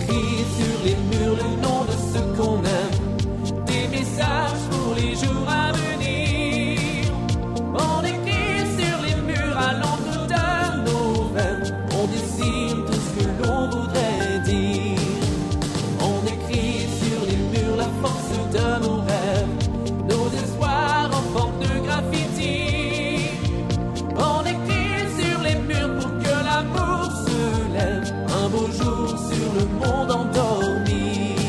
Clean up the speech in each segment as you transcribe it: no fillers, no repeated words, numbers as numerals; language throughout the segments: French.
écrit sur les murs le nom de ce qu'on aime, des messages pour les jours à venir. On écrit sur les murs à l'encre de nos veines, on dessine tout ce que l'on voudrait dire. On écrit sur les murs la force de nos rêves, nos espoirs en forme de graffiti. On écrit sur les murs pour que l'amour se lève un beau jour sur le monde endormi.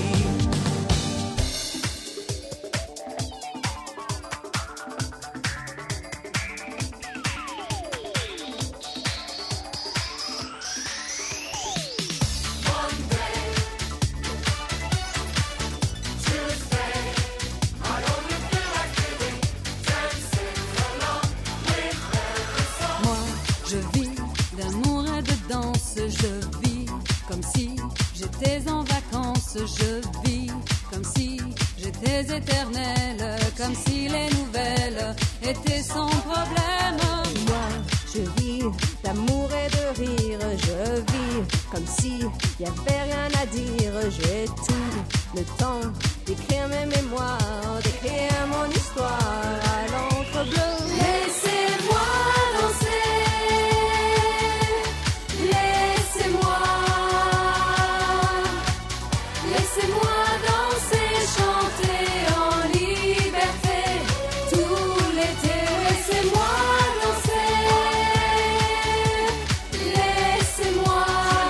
Moi, je vis d'amour et de danse. Je vis comme si j'étais en vacances. Je vis comme si j'étais éternelle, comme si les nouvelles étaient sans problème. Moi, je vis d'amour et de rire. Je vis comme si y avait rien à dire. J'ai tout le temps d'écrire mes mémoires, d'écrire mon histoire à l'encre bleue. Laissez-moi danser, laissez-moi, laissez-moi danser, chanter en liberté tout l'été. Laissez-moi danser, laissez-moi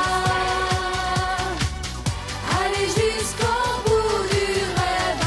aller jusqu'au bout du rêve.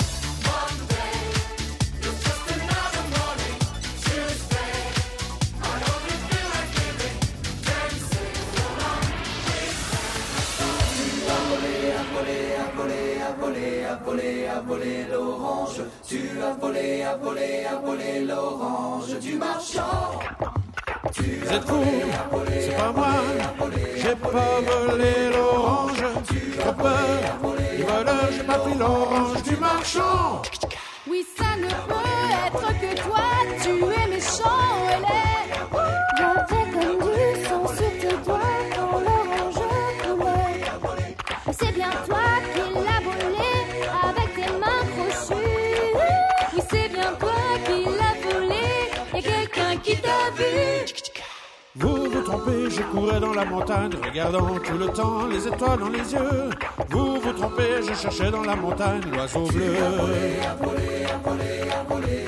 Vous êtes fous, c'est pas moi, j'ai pas volé l'orange, trop peur, les voleurs, j'ai pas pris l'orange du marchand. Oui, ça ne peut être que toi, tu es méchant, elle est. J'avais comme du sang sur tes doigts quand l'orange coulait. C'est bien toi qui l'as volé avec tes mains crochues. Oui, c'est bien toi qui l'as volé et quelqu'un qui t'a vu. Vous vous trompez, je courais dans la montagne, regardant tout le temps les étoiles dans les yeux. Vous vous trompez, je cherchais dans la montagne l'oiseau bleu.